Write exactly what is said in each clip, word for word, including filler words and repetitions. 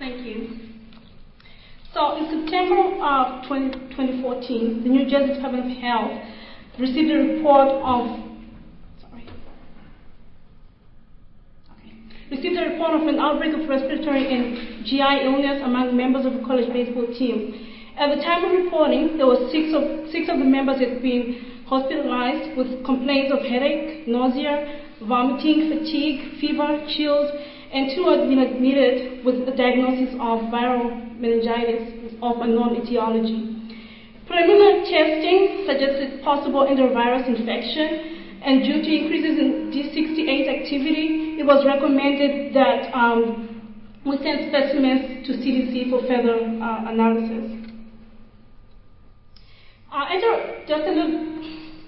Thank you. So in September of twenty fourteen, the New Jersey Department of Health received a report of sorry, okay, received a report of an outbreak of respiratory and G I illness among members of the college baseball team. At the time of reporting, there were six of six of the members had been hospitalized with complaints of headache, nausea, vomiting, fatigue, fever, chills, and two had been admitted with a diagnosis of viral meningitis of unknown etiology. Preliminary testing suggested possible enterovirus infection, and due to increases in D sixty-eight activity, it was recommended that um, we send specimens to C D C for further uh, analysis. Uh, enter, just, a little,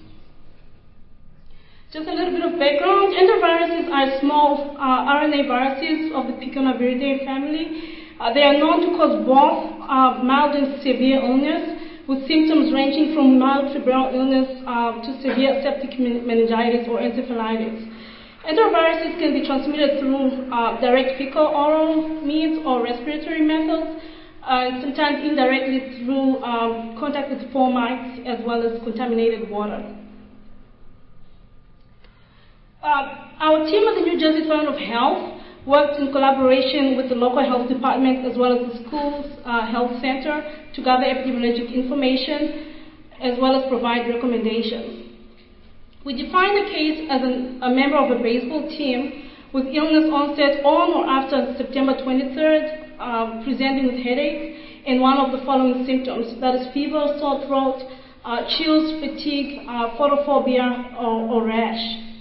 just a little bit of background. Enteroviruses are small uh, R N A viruses of the Picornaviridae family. Uh, they are known to cause both uh, mild and severe illness, with symptoms ranging from mild febrile illness uh, to severe septic meningitis or encephalitis. Enteroviruses can be transmitted through uh, direct fecal-oral means or respiratory methods, uh, and sometimes indirectly through um, contact with fomites as well as contaminated water. Uh, our team at the New Jersey Department of Health worked in collaboration with the local health department as well as the school's uh, health center to gather epidemiologic information as well as provide recommendations. We defined the case as an, a member of a baseball team with illness onset on or after September twenty-third, um, presenting with headache and one of the following symptoms, that is fever, sore throat, uh, chills, fatigue, uh, photophobia, or, or rash.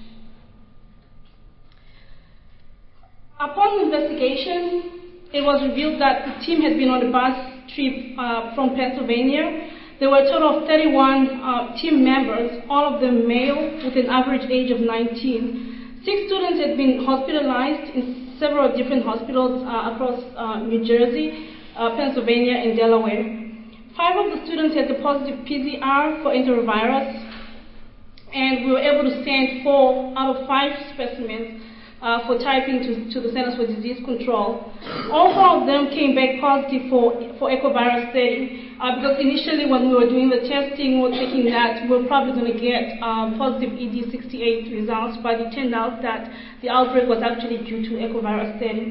Upon investigation, it was revealed that the team had been on a bus trip uh, from Pennsylvania. There were a total of thirty-one uh, team members, all of them male, with an average age of nineteen. Six students had been hospitalized in several different hospitals uh, across uh, New Jersey, uh, Pennsylvania, and Delaware. Five of the students had the positive P C R for enterovirus, and we were able to send four out of five specimens Uh, for typing to, to the Centers for Disease Control. All four of them came back positive for, for echovirus thirty, uh, because initially when we were doing the testing, we were thinking that we were probably going to get um, positive E D sixty-eight results, but it turned out that the outbreak was actually due to echovirus thirty.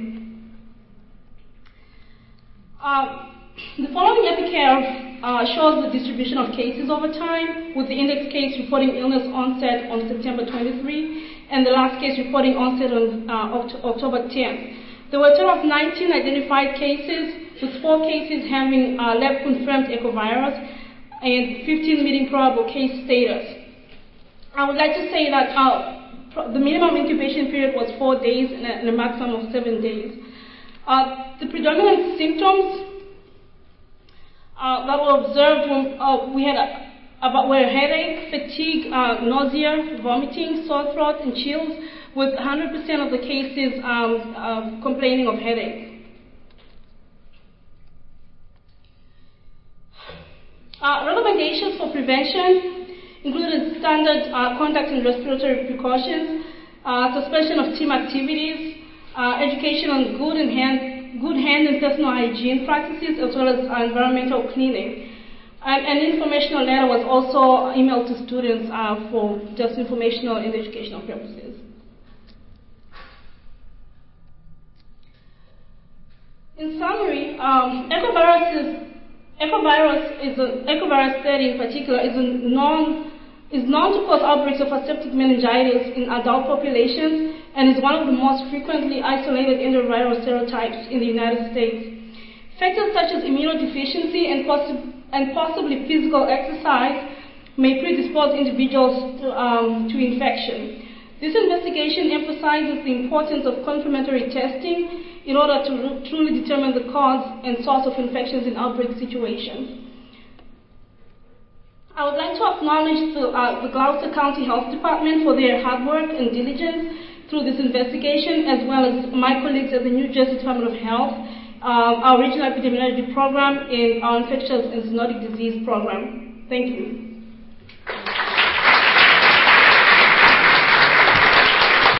Uh, the following epicurve uh, shows the distribution of cases over time, with the index case reporting illness onset on September twenty-third, and the last case reporting onset on uh, October tenth. There were a total of nineteen identified cases, with four cases having uh, lab-confirmed echovirus and fifteen meeting probable case status. I would like to say that uh, the minimum incubation period was four days and a, and a maximum of seven days. Uh, the predominant symptoms uh, that were observed when uh, we had a About were headache, fatigue, uh, nausea, vomiting, sore throat, and chills, with one hundred percent of the cases um, uh, complaining of headache. Uh, recommendations for prevention included standard uh, contact and respiratory precautions, uh, suspension of team activities, uh, education on good and hand, good hand and personal hygiene practices, as well as uh, environmental cleaning. And an informational letter was also emailed to students uh, for just informational and educational purposes. In summary, um, echovirus is, echovirus is a, echovirus thirty in particular is a known is known to cause outbreaks of aseptic meningitis in adult populations and is one of the most frequently isolated enteroviral serotypes in the United States. Factors such as immunodeficiency and possible and possibly physical exercise may predispose individuals to, um, to infection. This investigation emphasizes the importance of complementary testing in order to truly determine the cause and source of infections in outbreak situations. I would like to acknowledge the, uh, the Gloucester County Health Department for their hard work and diligence through this investigation, as well as my colleagues at the New Jersey Department of Health, Um, our regional epidemiology program, and our infectious and zoonotic disease program. Thank you.